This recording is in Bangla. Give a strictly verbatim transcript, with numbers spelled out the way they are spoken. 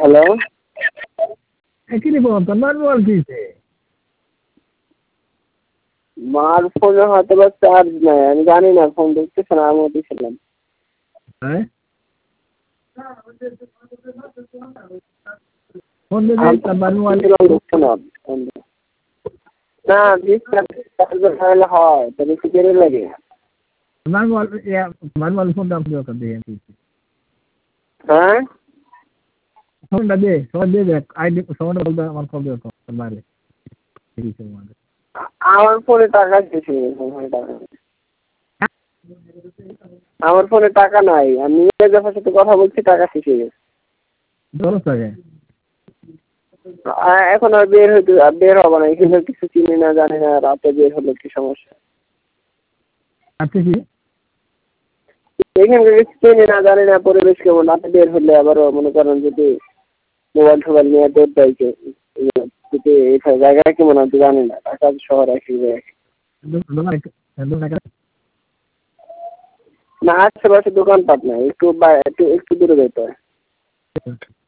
হ্যালো কি রে বল তোর মার মোবাইল কিনছে মার ফোনে হয়তো বা চার্জ নাই আমি জানি না ফোন দেখতেছে না আমিও দিছিলাম হ্যাঁ ফোন দে আমি তোর মার মোবাইল দিছিলাম দেখছো না ফোন দে। না বিশ চার্জার হলে হয় তো বেশি দেরি লাগে মার মোবাইল মার মোবাইল ফোন দাম দিও দে হ্যাঁ ফোনটা দে ফোন দে দেখ আইডি ফোনটা বলতে আমার কল দিও তোর মারে ঠিক আছে মানে আমার ফোনে টাকা শেষ হয়ে গেছে ফোনে টাকা নেই। আমার ফোনে টাকা নাই আমি নিজের সাথে কথা বলছি টাকা শেষ হয়ে গেছে দশ টাকা আ- এখন আর বের হইতে বের হবো না এখানে কিছু চিনি না জানি না রাতে বের হলে কি সমস্যা আচ্ছা কি এখানকার কিছু চিনি না জানি না পরিবেশ কেমন রাতে বের হলে আবারও মনে করেন যদি মোবাইল টোবাইল নিয়ে দৌড় দেয় কেউ, যদি এই জায়গায় কেমন আমি তো জানি না ঢাকা শহর একই জায়গায় না আশেপাশে দোকানপাট না একটু বা- একটু একটু দূরে যেতে হয়